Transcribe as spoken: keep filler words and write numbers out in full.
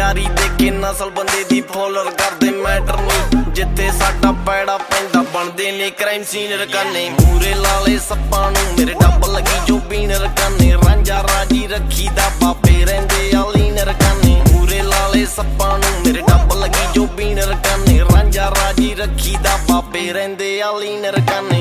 ਯਾਰੀ ਦੇ ਕੇ ਨਸਲ ਬੰਦੇ ਦੀ ਫੋਲਰ ਕਰਦੇ ਮੈਟਰ ਨਹੀਂ। ਜਿੱਥੇ ਸਾਡਾ ਪੈੜਾ ਪੈਂਦਾ ਬਣਦੇ ਨੇ ਕ੍ਰਾਈਮ ਸੀਨ ਰਕਾਨੇ। ਮੂਰੇ ਲਾਲੇ ਸੱਪਾਂ ਨੂੰ ਮੇਰੇ ਡੱਬ ਲੱਗੀ ਜੋ ਬੀਨ ਰਕਾਨੇ। ਰਾਂਝਾ ਰਾਜੀ ਰੱਖੀ ਦਾ ਬਾਬੇ ਰਹਿੰਦੇ ਆ ਲੀਨ ਰਕਾਨੇ। ਮੂਰੇ ਲਾਲੇ ਸੱਪਾਂ ਨੂੰ ਮੇਰੇ ਡੱਬ ਲੱਗੀ ਜੋ ਬੀਨ ਰਕਾਨੇ। ਰਾਂਝਾ ਰਾਜੀ ਰੱਖੀ ਦਾ ਬਾਬੇ ਰਹਿੰਦੇ ਆ ਲੀਨ ਰਕਾਨੇ।